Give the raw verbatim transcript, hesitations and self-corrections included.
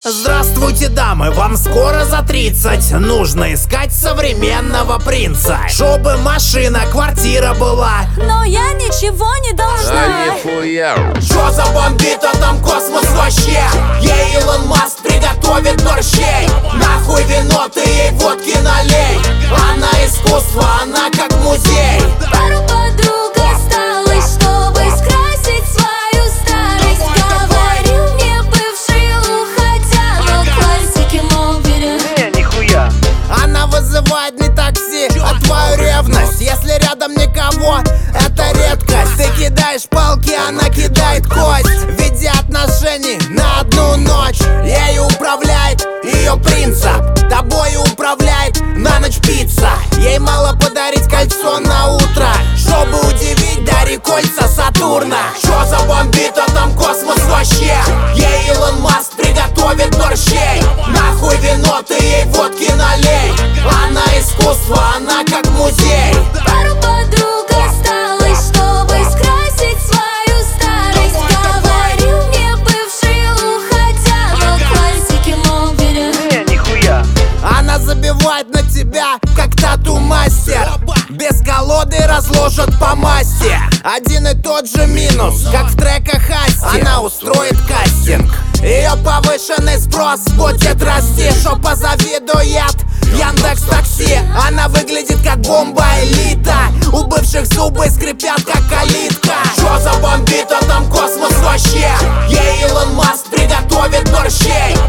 Здравствуйте, дамы, вам скоро за тридцать. Нужно искать современного принца, чтобы машина, квартира была. Но я ничего не должна. А нихуя. Чё за бомбит, а там космос вообще? Ей Илон Маск приготовит борщей. Нахуй вино, ты ей водки налей. Она искусство, она как музей. Пару подруг осталось, чтобы скрасить свою старость. Говорил мне бывший, уходя, но классики мобили. Не, нихуя. Она вызывает не такси, а твою ревность. Если рядом никого, это редкость. Ты кидаешь палки, она кидает кость. В виде отношений на одну ночь. Ею управляет ее принцип, тобою управляет на ночь пицца. Ей мало подарить кольцо на утро, чтобы удивить, дари кольца Сатурна. Чё за бомбит, а там космос вообще? Ей Илон Маск приготовит борщей. Нахуй вино, ты ей водки налей. Она искусство, она как музей. Пару подруг осталось, чтобы скрасить свою старость. Говорил мне бывший, уходя, но классики мобили. Не, нихуя. Она забивает на тебя, как тату-мастер. Без колоды разложат по массе. Один и тот же минус, как в треках Асти. Она устроит кастинг, ее повышенный спрос будет расти. Что позавидует Яндекс Такси. Она выглядит как бомба элита. У бывших зубы скрипят как калитка. Чё за бомбит, а там космос вообще? Ей Илон Маск приготовит борщей.